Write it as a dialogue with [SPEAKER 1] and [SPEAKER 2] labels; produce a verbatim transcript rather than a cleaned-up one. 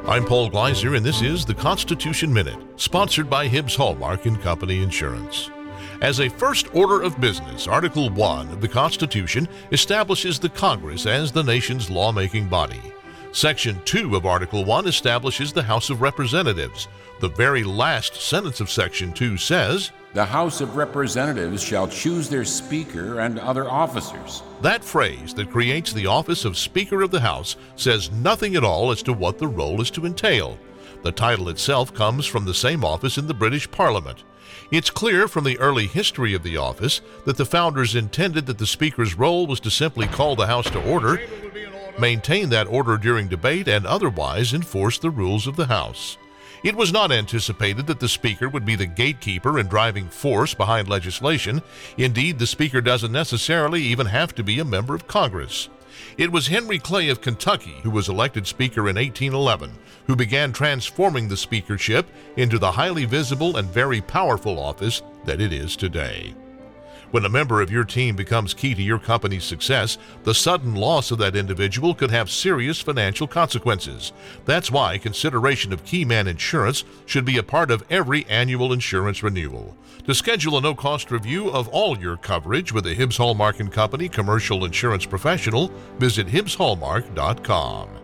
[SPEAKER 1] I'm Paul Gleiser, and this is the Constitution Minute, sponsored by Hibbs Hallmark and Company Insurance. As a first order of business, Article one of the Constitution establishes the Congress as the nation's lawmaking body. Section two of Article one establishes the House of Representatives. The very last sentence of Section two says,
[SPEAKER 2] "The House of Representatives shall choose their Speaker and other officers."
[SPEAKER 1] That phrase that creates the office of Speaker of the House says nothing at all as to what the role is to entail. The title itself comes from the same office in the British Parliament. It's clear from the early history of the office that the founders intended that the Speaker's role was to simply call the House to order, maintain that order during debate, and otherwise enforce the rules of the House. It was not anticipated that the Speaker would be the gatekeeper and driving force behind legislation. Indeed, the Speaker doesn't necessarily even have to be a member of Congress. It was Henry Clay of Kentucky, who was elected Speaker in eighteen eleven, who began transforming the speakership into the highly visible and very powerful office that it is today. When a member of your team becomes key to your company's success, the sudden loss of that individual could have serious financial consequences. That's why consideration of key man insurance should be a part of every annual insurance renewal. To schedule a no-cost review of all your coverage with a Hibbs Hallmark and Company commercial insurance professional, visit Hibbs Hallmark dot com.